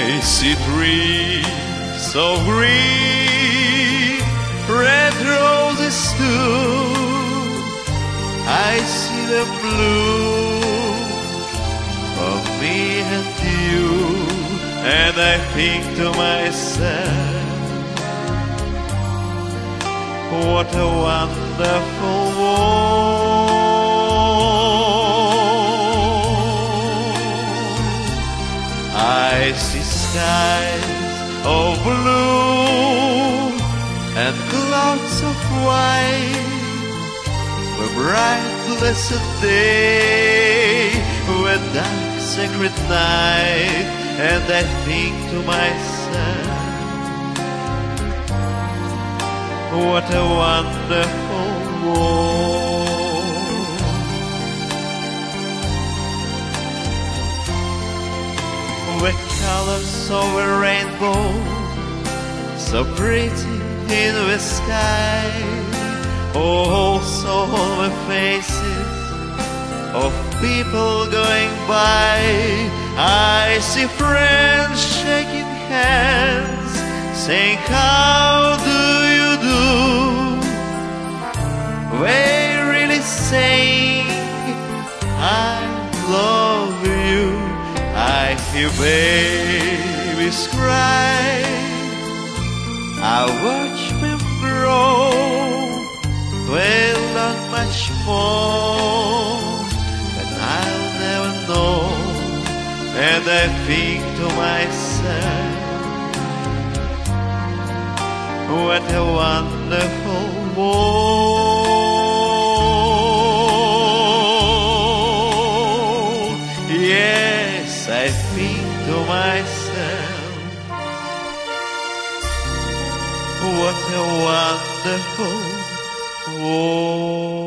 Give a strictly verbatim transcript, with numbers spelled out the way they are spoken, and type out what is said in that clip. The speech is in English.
see trees of green, red roses too. I see them blue for me and you, and I think to myself, what a wonderful world. I see skies of blue and clouds of white, a bright blessed day, a dark sacred night, and I think to myself, what a wonderful world. The colors of a rainbow, so pretty in the sky. Oh, so the faces of people going by. I see friends shaking hands, saying, how do you do? They really saying, I love you. I hear babies cry, I watch them grow. We'll learn much more, but I'll never know. And I think to myself, what a wonderful world. Yes, I think to myself, what a wonderful world.